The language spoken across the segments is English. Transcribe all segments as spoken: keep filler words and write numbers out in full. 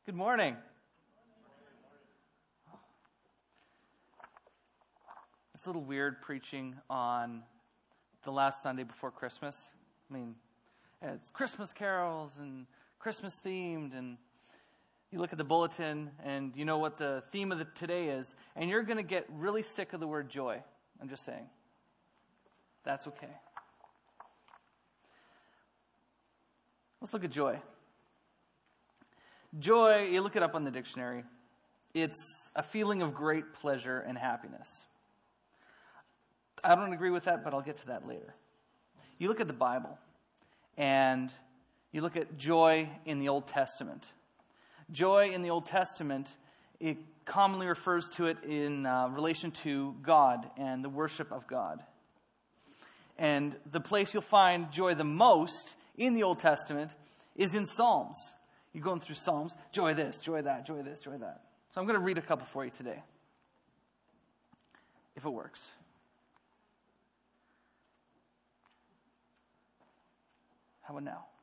Good morning. It's a little weird preaching on the last Sunday before Christmas. I mean, it's Christmas carols and Christmas themed, and you look at the bulletin and you know what the theme of the today is, and you're going to get really sick of the word joy. I'm just saying. That's okay. Let's look at joy. Joy, you look it up on the dictionary, it's a feeling of great pleasure and happiness. I don't agree with that, but I'll get to that later. You look at the Bible, and you look at joy in the Old Testament. Joy in the Old Testament, it commonly refers to it in uh, relation to God and the worship of God. And the place you'll find joy the most in the Old Testament is in Psalms. You're going through Psalms, joy this, joy that, joy this, joy that. So I'm going to read a couple for you today, if it works. How about now?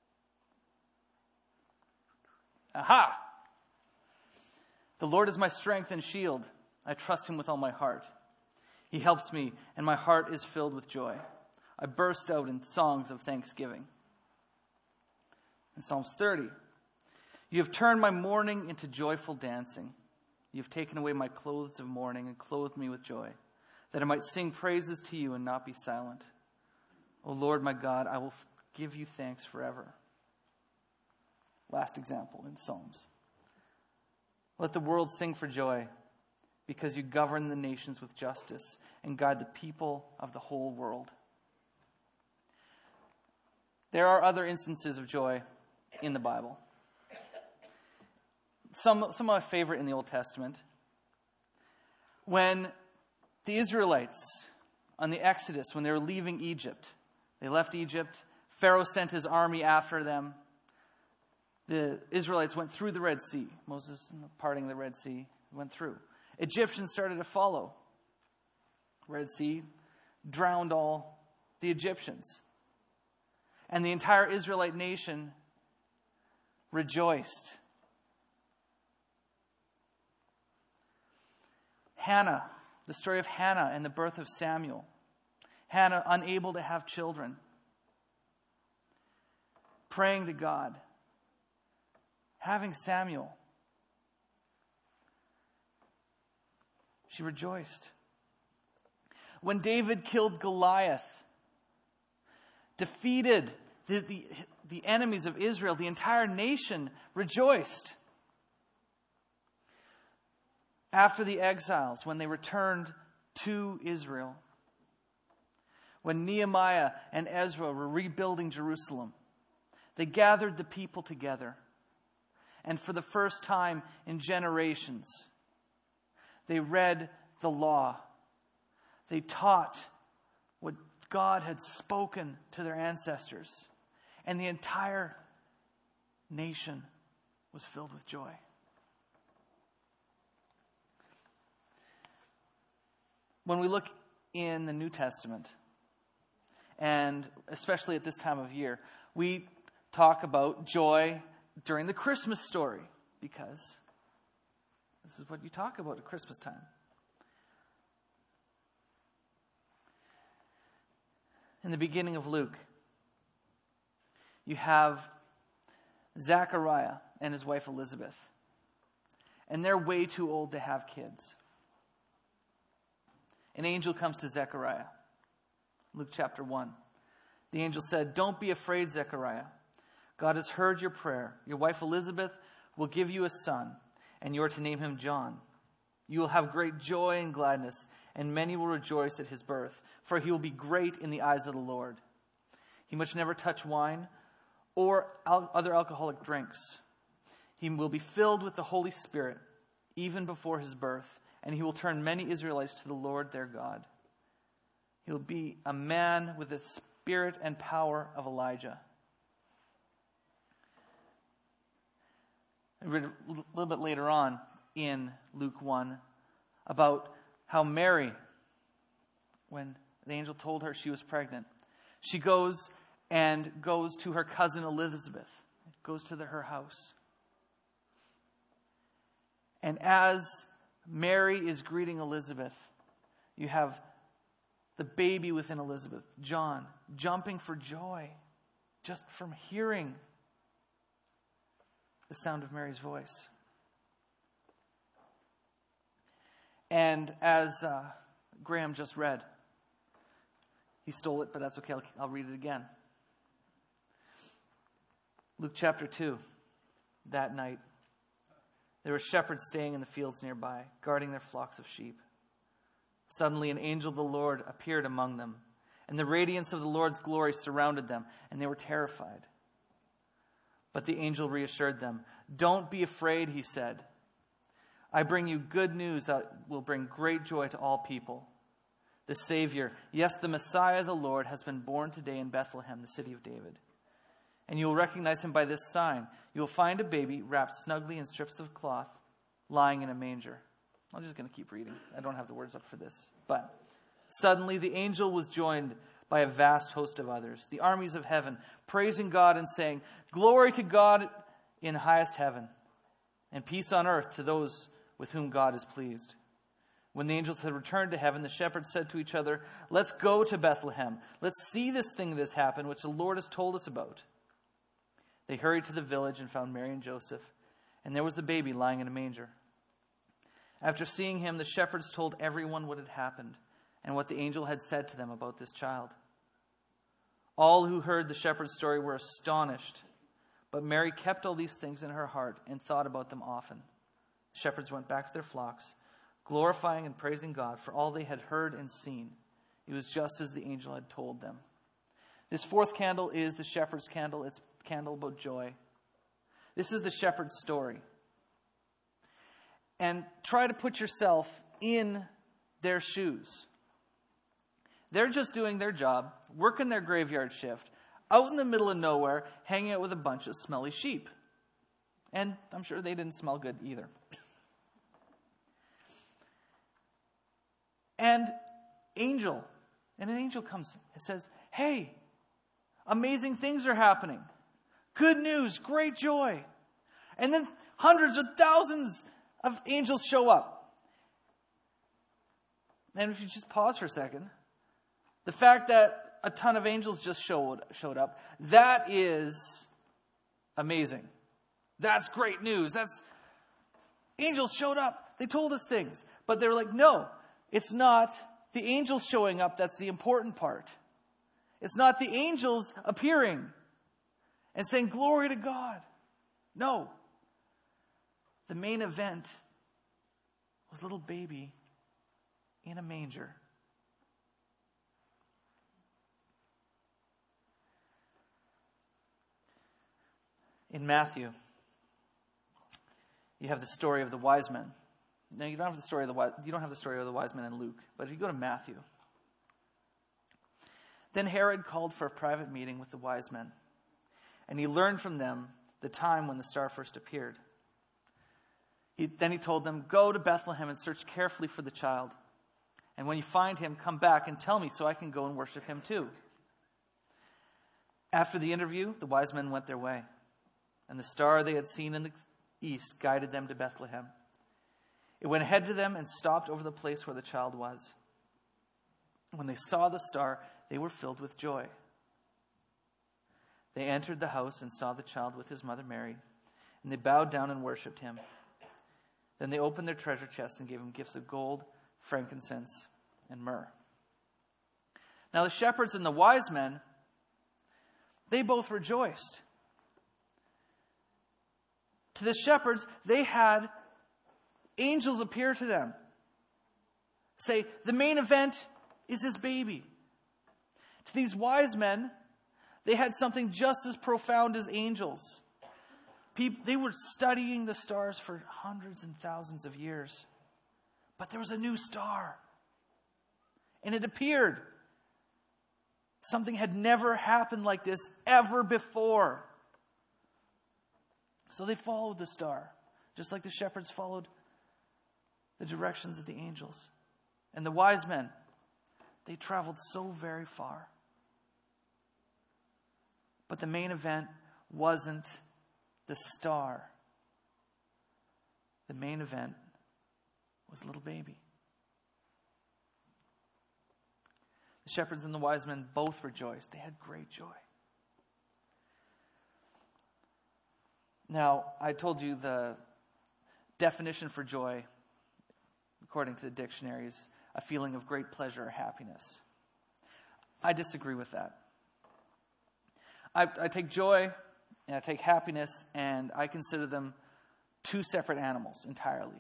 Aha! The Lord is my strength and shield. I trust him with all my heart. He helps me, and my heart is filled with joy. I burst out in songs of thanksgiving. In Psalms thirty, you have turned my mourning into joyful dancing. You have taken away my clothes of mourning and clothed me with joy, that I might sing praises to you and not be silent. O Lord my God, I will give you thanks forever. Last example in Psalms. Let the world sing for joy, because you govern the nations with justice and guide the people of the whole world. There are other instances of joy in the Bible. Some, some of my favorite in the Old Testament. When the Israelites, on the Exodus, when they were leaving Egypt, they left Egypt, Pharaoh sent his army after them. The Israelites went through the Red Sea. Moses, parting the Red Sea, went through. Egyptians started to follow. Red Sea drowned all the Egyptians. And the entire Israelite nation rejoiced. Hannah, the story of Hannah and the birth of Samuel. Hannah unable to have children. Praying to God. Having Samuel. She rejoiced. When David killed Goliath, defeated the, the, the enemies of Israel, the entire nation rejoiced. After the exiles, when they returned to Israel, when Nehemiah and Ezra were rebuilding Jerusalem, they gathered the people together. And for the first time in generations, they read the law. They taught what God had spoken to their ancestors. And the entire nation was filled with joy. When we look in the New Testament, and especially at this time of year, we talk about joy during the Christmas story, because this is what you talk about at Christmas time. In the beginning of Luke, you have Zechariah and his wife Elizabeth, and they're way too old to have kids. An angel comes to Zechariah. Luke chapter one. The angel said, "Don't be afraid, Zechariah. God has heard your prayer. Your wife Elizabeth will give you a son, and you are to name him John. You will have great joy and gladness, and many will rejoice at his birth, for he will be great in the eyes of the Lord. He must never touch wine or al- other alcoholic drinks. He will be filled with the Holy Spirit, even before his birth, and he will turn many Israelites to the Lord their God. He will be a man with the spirit and power of Elijah." I read a little bit later on in Luke one about how Mary, when the angel told her she was pregnant, she goes and goes to her cousin Elizabeth, goes to the, her house. And as Mary is greeting Elizabeth, you have the baby within Elizabeth, John, jumping for joy just from hearing the sound of Mary's voice. And as uh, Graham just read, he stole it, but that's okay. I'll, I'll read it again. Luke chapter two. That night, there were shepherds staying in the fields nearby, guarding their flocks of sheep. Suddenly, an angel of the Lord appeared among them, and the radiance of the Lord's glory surrounded them, and they were terrified. But the angel reassured them. "Don't be afraid," he said. "I bring you good news that will bring great joy to all people. The Savior, yes, the Messiah, the Lord, has been born today in Bethlehem, the city of David. And you will recognize him by this sign. You will find a baby wrapped snugly in strips of cloth, lying in a manger." I'm just going to keep reading. I don't have the words up for this. But suddenly the angel was joined by a vast host of others, the armies of heaven, praising God and saying, "Glory to God in highest heaven, and peace on earth to those with whom God is pleased." When the angels had returned to heaven, the shepherds said to each other, "Let's go to Bethlehem. Let's see this thing that has happened, which the Lord has told us about." They hurried to the village and found Mary and Joseph, and there was the baby lying in a manger. After seeing him, the shepherds told everyone what had happened and what the angel had said to them about this child. All who heard the shepherd's story were astonished, but Mary kept all these things in her heart and thought about them often. The shepherds went back to their flocks, glorifying and praising God for all they had heard and seen. It was just as the angel had told them. This fourth candle is the shepherd's candle. It's a candle about joy. This is the shepherd's story. And try to put yourself in their shoes. They're just doing their job, working their graveyard shift, out in the middle of nowhere, hanging out with a bunch of smelly sheep. And I'm sure they didn't smell good either. And angel, and an angel comes and says, "Hey, amazing things are happening. Good news, great joy." And then hundreds or thousands of angels show up. And if you just pause for a second, the fact that a ton of angels just showed, showed up, that is amazing. That's great news. That's angels showed up. They told us things. But they're like, no, it's not the angels showing up that's the important part. It's not the angels appearing and saying, "Glory to God." No. The main event was a little baby in a manger. In Matthew, you have the story of the wise men. Now, you don't have the story of the wise, you don't have the story of the wise men in Luke, but if you go to Matthew, then Herod called for a private meeting with the wise men, and he learned from them the time when the star first appeared. He, then he told them, "Go to Bethlehem and search carefully for the child. And when you find him, come back and tell me so I can go and worship him too." After the interview, the wise men went their way, and the star they had seen in the east guided them to Bethlehem. It went ahead to them and stopped over the place where the child was. When they saw the star, they were filled with joy. They entered the house and saw the child with his mother Mary, and they bowed down and worshipped him. Then they opened their treasure chests and gave him gifts of gold, frankincense, and myrrh. Now the shepherds and the wise men, they both rejoiced. To the shepherds, they had angels appear to them. Say, the main event is this baby. To these wise men, they had something just as profound as angels. People, they were studying the stars for hundreds and thousands of years. But there was a new star. And it appeared. Something had never happened like this ever before. So they followed the star, just like the shepherds followed the directions of the angels. And the wise men, they traveled so very far. But the main event wasn't the star. the main event was a little baby. The shepherds and the wise men both rejoiced. They had great joy. Now, I told you the definition for joy, according to the dictionary, is a feeling of great pleasure or happiness. I disagree with that. I, I take joy and I take happiness, and I consider them two separate animals entirely.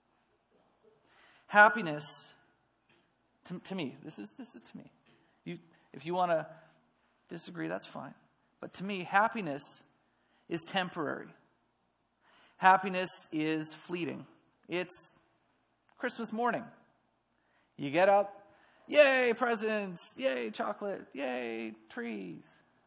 Happiness, to, to me, this is this is to me. You, if you want to disagree, that's fine. But to me, happiness is temporary. Happiness is fleeting. It's Christmas morning. You get up, yay, presents, yay, chocolate, yay, trees.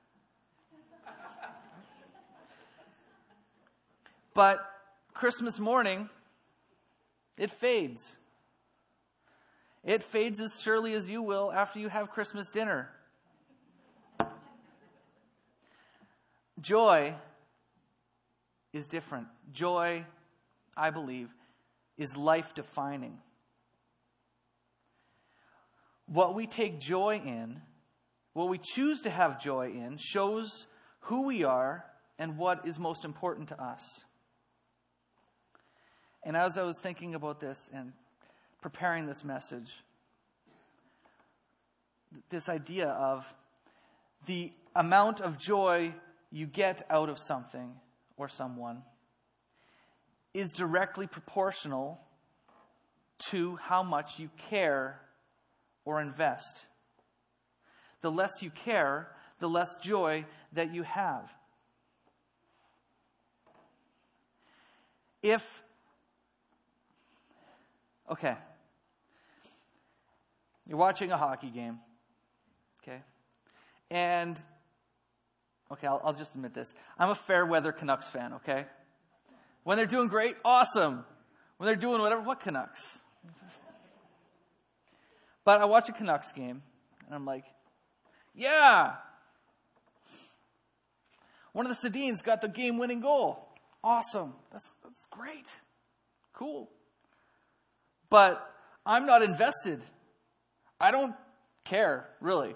But Christmas morning, it fades. It fades as surely as you will after you have Christmas dinner. Joy is different. Joy, I believe, is life-defining. What we take joy in, what we choose to have joy in, shows who we are and what is most important to us. And as I was thinking about this and preparing this message, this idea of the amount of joy you get out of something or someone is directly proportional to how much you care or invest. The less you care, the less joy that you have. If Okay. You're watching a hockey game. Okay. And, okay, I'll, I'll just admit this. I'm a fair weather Canucks fan, okay? When they're doing great, awesome. When they're doing whatever, what Canucks? But I watch a Canucks game, and I'm like, yeah. One of the Sedins got the game-winning goal. Awesome. That's, that's great. Cool. But I'm not invested. I don't care, really.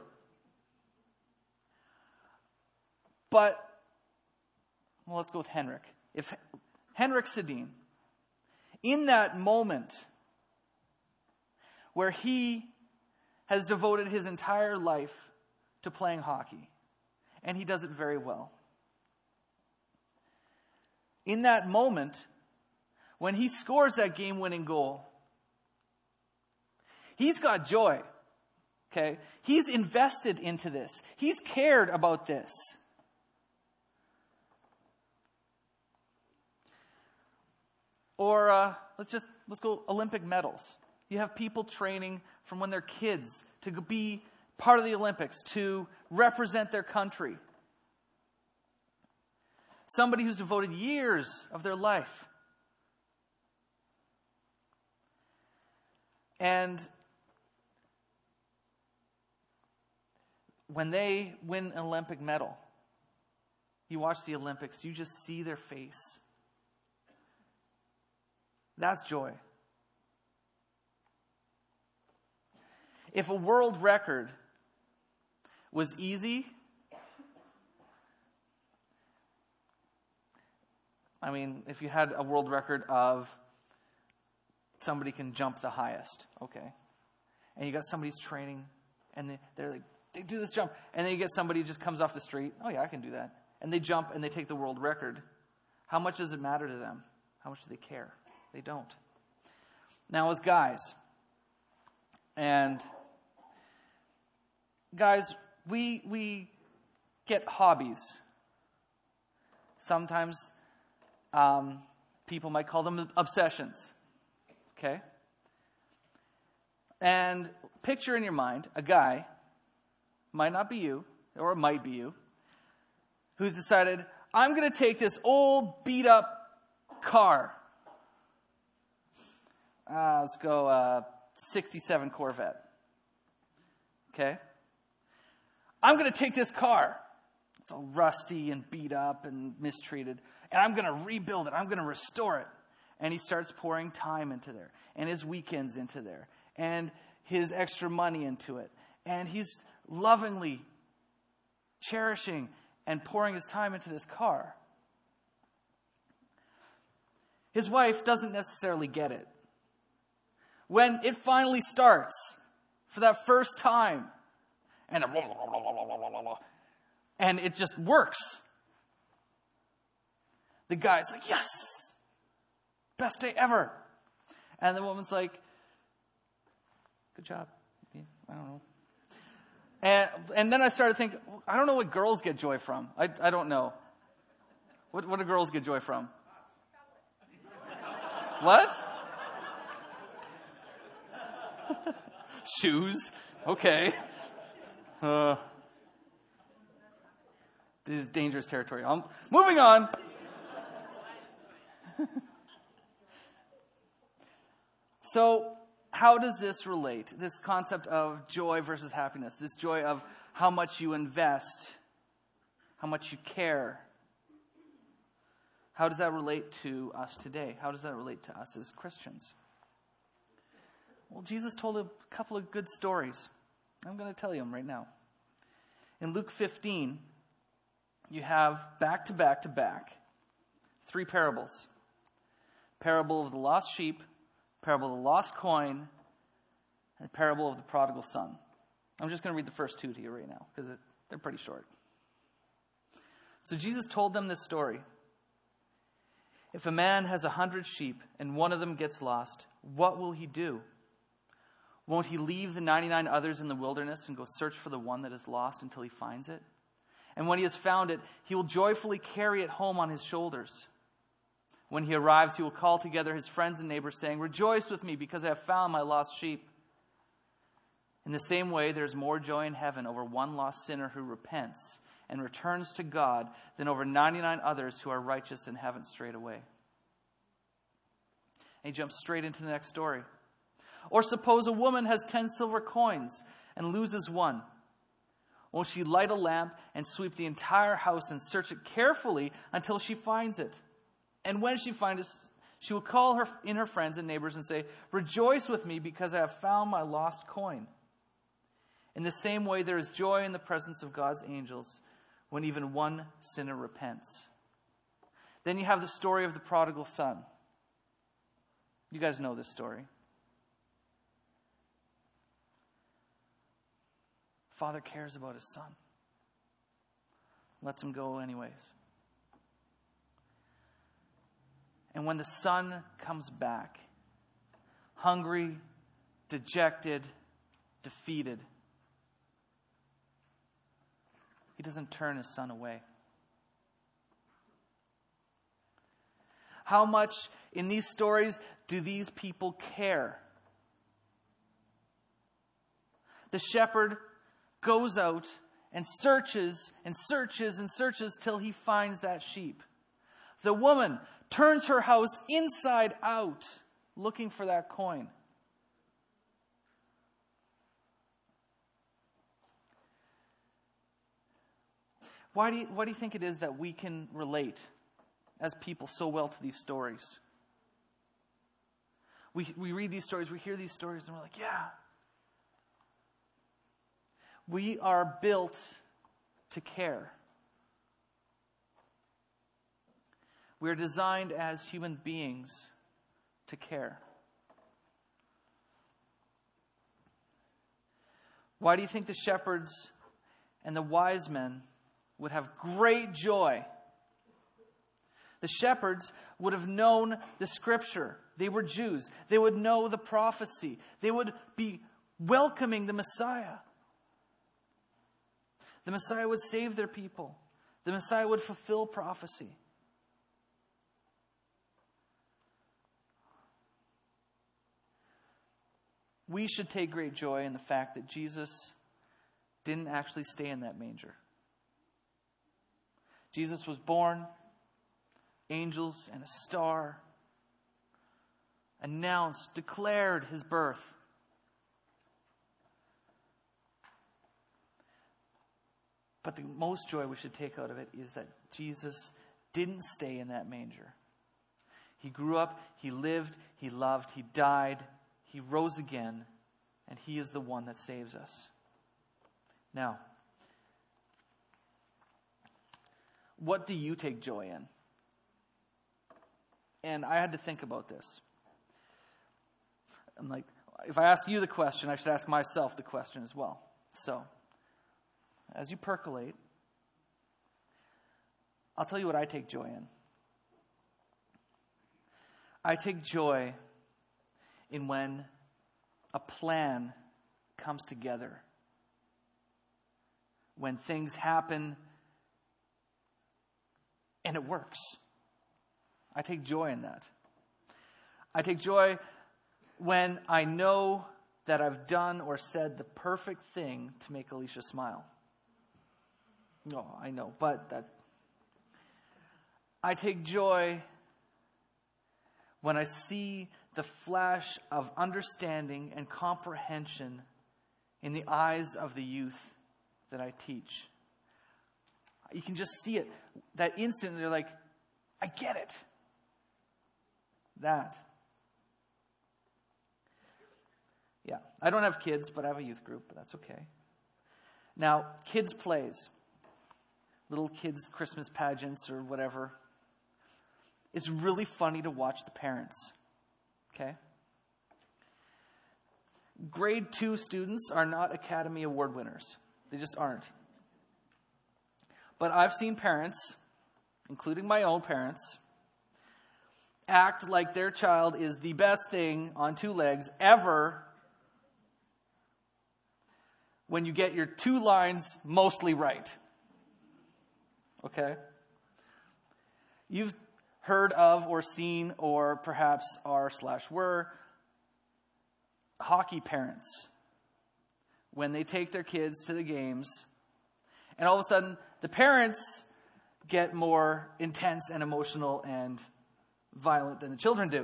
But, well, let's go with Henrik. If Henrik Sedin, in that moment where he has devoted his entire life to playing hockey, and he does it very well, in that moment, when he scores that game-winning goal, he's got joy, okay? He's invested into this. He's cared about this. Or uh, let's just, let's go Olympic medals. You have people training from when they're kids to be part of the Olympics, to represent their country. Somebody who's devoted years of their life. And when they win an Olympic medal, you watch the Olympics, you just see their face. That's joy. If a world record was easy, I mean, if you had a world record of somebody can jump the highest, okay, and you got somebody's training, and they, they're like, they do this jump. And then you get somebody who just comes off the street. Oh, yeah, I can do that. And they jump and they take the world record. How much does it matter to them? How much do they care? They don't. Now, as guys, and guys, we we get hobbies. Sometimes um, people might call them obsessions. Okay? And picture in your mind a guy, might not be you, or it might be you, who's decided, I'm going to take this old, beat-up car. Uh, let's go uh, sixty-seven Corvette. Okay? I'm going to take this car. It's all rusty and beat up and mistreated. And I'm going to rebuild it. I'm going to restore it. And he starts pouring time into there, and his weekends into there, and his extra money into it. And he's lovingly cherishing and pouring his time into this car. His wife doesn't necessarily get it. When it finally starts for that first time, and, and it just works, the guy's like, yes, best day ever. And the woman's like, good job. I don't know. And and then I started thinking, I don't know what girls get joy from. I I don't know. What what do girls get joy from? What? Shoes. Okay. Uh, this is dangerous territory. I'm moving on. So, how does this relate? This concept of joy versus happiness. This joy of how much you invest, how much you care. How does that relate to us today? How does that relate to us as Christians? Well, Jesus told a couple of good stories. I'm going to tell you them right now. In Luke fifteen, you have back to back to back three parables. Parable of the lost sheep, parable of the lost coin, and the parable of the prodigal son. I'm just going to read the first two to you right now because they're pretty short. So Jesus told them this story. If a man has a hundred sheep and one of them gets lost, what will he do? Won't he leave the ninety-nine others in the wilderness and go search for the one that is lost until he finds it? And when he has found it, he will joyfully carry it home on his shoulders. When he arrives, he will call together his friends and neighbors, saying, rejoice with me because I have found my lost sheep. In the same way, there is more joy in heaven over one lost sinner who repents and returns to God than over ninety-nine others who are righteous and haven't strayed away. And he jumps straight into the next story. Or suppose a woman has ten silver coins and loses one. Will she light a lamp and sweep the entire house and search it carefully until she finds it? And when she finds it, she will call her in her friends and neighbors and say, rejoice with me because I have found my lost coin. In the same way, there is joy in the presence of God's angels when even one sinner repents. Then you have the story of the prodigal son. You guys know this story. Father cares about his son. Lets him go anyways. And when the son comes back, hungry, dejected, defeated, he doesn't turn his son away. How much in these stories do these people care? The shepherd goes out and searches and searches and searches till he finds that sheep. The woman turns her house inside out looking for that coin. Why do you, why do you think it is that we can relate as people so well to these stories? We, we read these stories, we hear these stories, and we're like, yeah. We are built to care. We are designed as human beings to care. Why do you think the shepherds and the wise men would have great joy? The shepherds would have known the scripture. They were Jews. They would know the prophecy. They would be welcoming the Messiah. The Messiah would save their people. The Messiah would fulfill prophecy. We should take great joy in the fact that Jesus didn't actually stay in that manger. Jesus was born, angels and a star announced, declared his birth. But the most joy we should take out of it is that Jesus didn't stay in that manger. He grew up, he lived, he loved, he died, he rose again, and he is the one that saves us. Now, what do you take joy in? And I had to think about this. I'm like, if I ask you the question, I should ask myself the question as well. So, as you percolate, I'll tell you what I take joy in. I take joy in when a plan comes together. When things happen and it works. I take joy in that. I take joy when I know that I've done or said the perfect thing to make Alicia smile. No, I know, but that... I take joy when I see the flash of understanding and comprehension in the eyes of the youth that I teach. You can just see it. That instant, they're like, I get it. That. Yeah, I don't have kids, but I have a youth group, but that's okay. Now, kids' plays, little kids' Christmas pageants or whatever. It's really funny to watch the parents, okay? Grade two students are not Academy Award winners. They just aren't. But I've seen parents, including my own parents, act like their child is the best thing on two legs ever when you get your two lines mostly right. Okay? You've heard of or seen or perhaps are slash were hockey parents when they take their kids to the games and all of a sudden the parents get more intense and emotional and violent than the children do.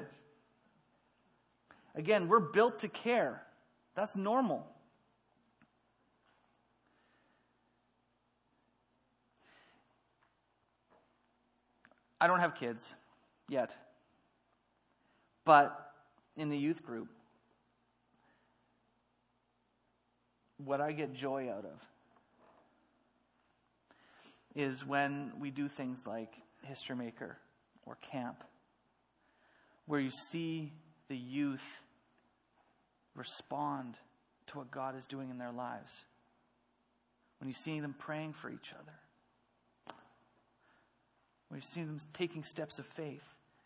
Again, we're built to care. That's normal. I don't have kids yet. But in the youth group, what I get joy out of is when we do things like History Maker or camp, where you see the youth respond to what God is doing in their lives. When you see them praying for each other. When you see them taking steps of faith.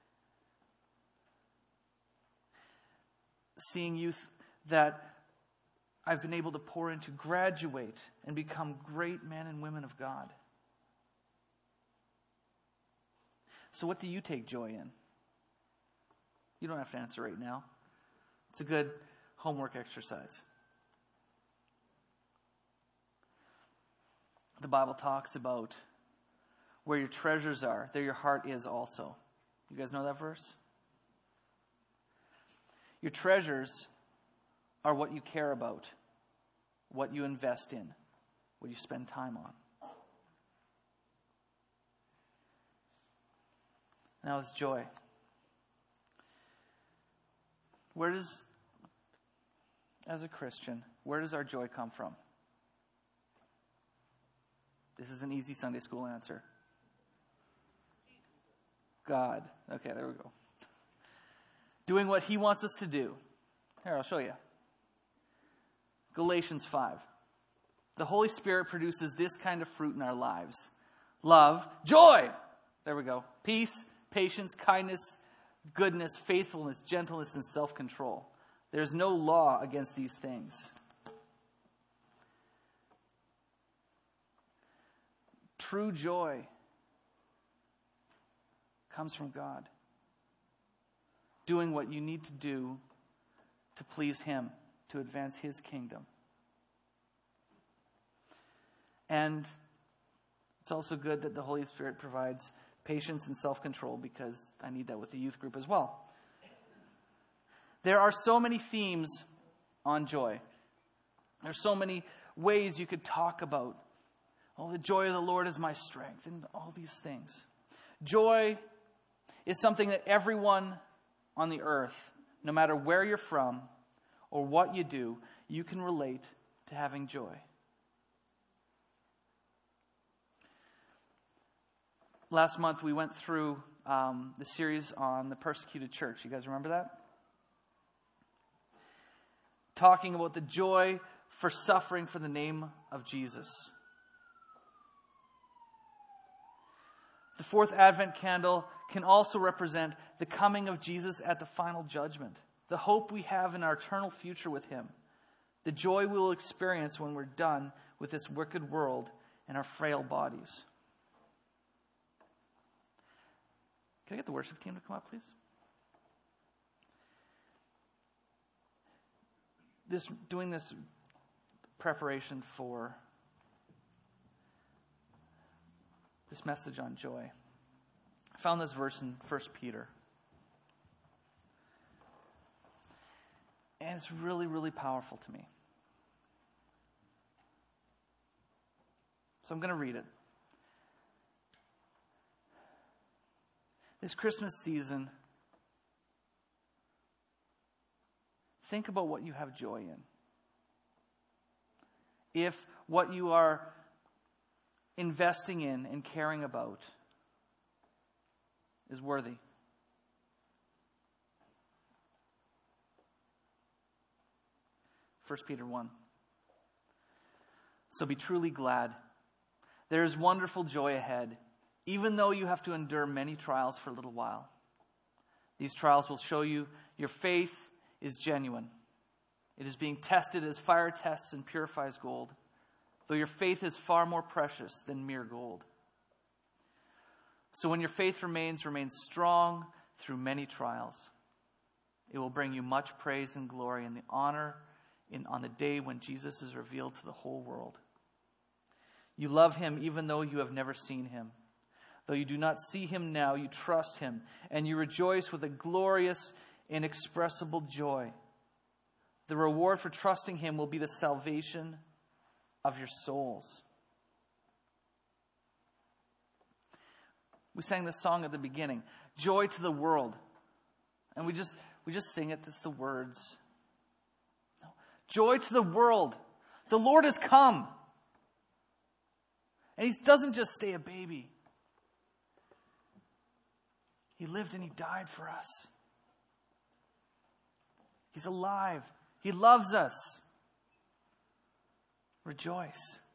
Seeing youth that I've been able to pour into graduate and become great men and women of God. So what do you take joy in? You don't have to answer right now. It's a good homework exercise. The Bible talks about where your treasures are, there your heart is also. You guys know that verse? Your treasures are what you care about, what you invest in, what you spend time on. Now it's joy. Where does, as a Christian, where does our joy come from? This is an easy Sunday school answer. God. Okay, there we go. Doing what He wants us to do. Here, I'll show you. Galatians five. The Holy Spirit produces this kind of fruit in our lives. Love, joy. There we go. Peace, patience, kindness, goodness, faithfulness, gentleness, and self-control. There's no law against these things. True joy comes from God. Doing what you need to do to please Him, to advance His kingdom. And it's also good that the Holy Spirit provides patience and self-control, because I need that with the youth group as well. There are so many themes on joy. There's so many ways you could talk about, oh, the joy of the Lord is my strength, and all these things. Joy is something that everyone on the earth, no matter where you're from or what you do, you can relate to having joy. Last month we went through um, the series on the persecuted church. You guys remember that? Talking about the joy for suffering for the name of Jesus. The fourth Advent candle can also represent the coming of Jesus at the final judgment, the hope we have in our eternal future with him, the joy we will experience when we're done with this wicked world and our frail bodies. Can I get the worship team to come up, please? This, doing this preparation for this message on joy, I found this verse in First Peter. And it's really, really powerful to me. So I'm going to read it. This Christmas season, think about what you have joy in. If what you are investing in and caring about is worthy. First Peter one. So be truly glad. There is wonderful joy ahead, even though you have to endure many trials for a little while. These trials will show you your faith is genuine. It is being tested as fire tests and purifies gold, though your faith is far more precious than mere gold. So when your faith remains, remains strong through many trials. It will bring you much praise and glory and the honor in, on the day when Jesus is revealed to the whole world. You love him even though you have never seen him. Though you do not see him now, you trust him, and you rejoice with a glorious, inexpressible joy. The reward for trusting him will be the salvation of your souls. We sang this song at the beginning, Joy to the World. And we just we just sing it, it's the words. No. Joy to the world. The Lord has come. And he doesn't just stay a baby. He lived and he died for us. He's alive. He loves us. Rejoice.